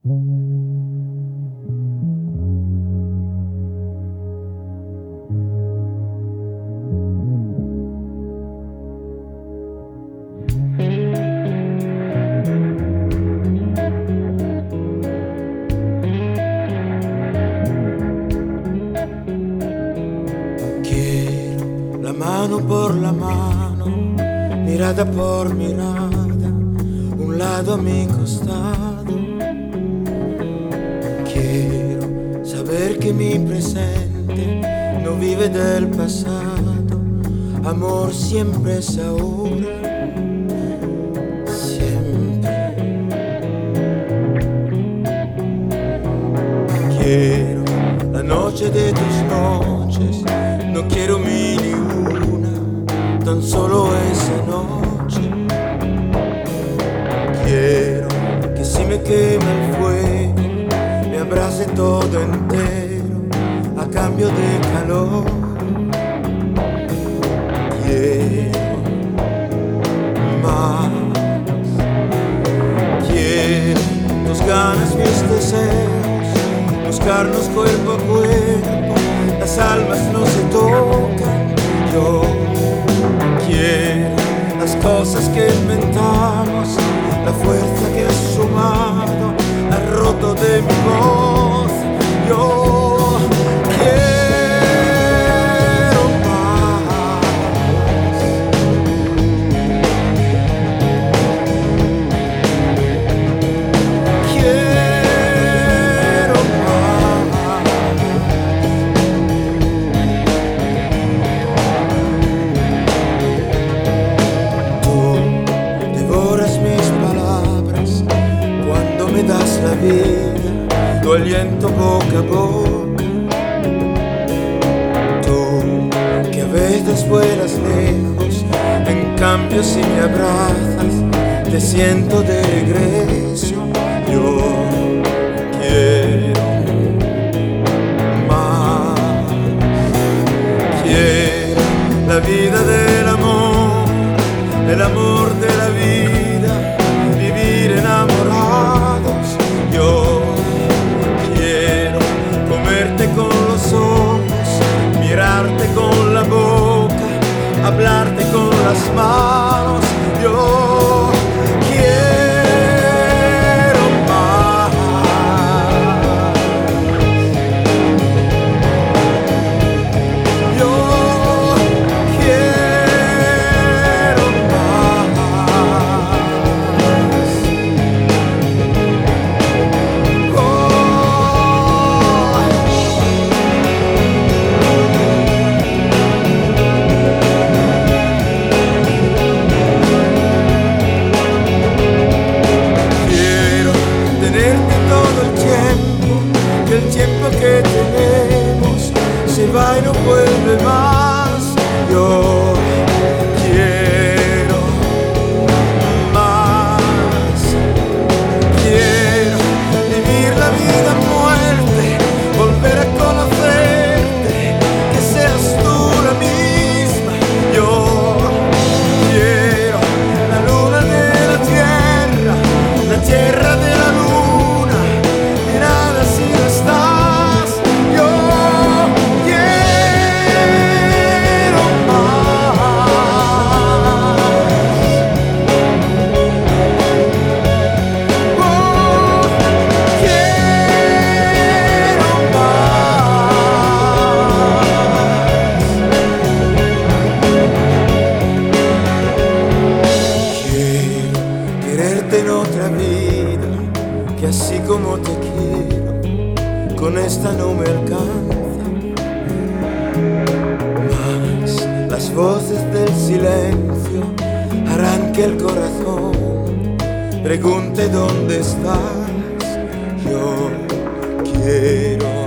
Mano por la mano, mirada por mirada, un lado a mi costado. Quiero saber que mi presente no vive del pasado. Amor siempre es ahora, siempre. Quiero la noche de tus noches, no quiero mil y una, tan solo esa noche. Quiero que si me quema el fuego, me abrace todo entero a cambio de calor. Quiero más, quiero tus ganas, mis deseos, buscarnos cuerpo a cuerpo, las almas no se tocan. Yo quiero las cosas que inventamos, la fuerza que has sumado, has roto de mi voz. Yo quiero más. Quiero más. Tú devoras mis palabras cuando me das la vida, tu aliento boca a boca. Tú que a veces vuelas lejos, en cambio si me abrazas te siento de regreso. Yo quiero más, quiero la vida del amor, el amor de la vida, vivir enamorados. Yo quiero comerte con los ojos, mirarte con la boca, hablarte con las manos. Yo quiero más. Yo quiero más. Quiero tenerte todo el tiempo, que el tiempo que tenemos se va y no vuelve más. Yo quiero más, quiero vivir la vida a muerte, volver a conocerte, que seas tú la misma. Yo quiero la luna de la tierra de la luna, y nada si no estás. Yo quiero en otra vida, que así como te quiero, con esta no me alcanza. Mas las voces del silencio harán que el corazón pregunte dónde estás. Yo quiero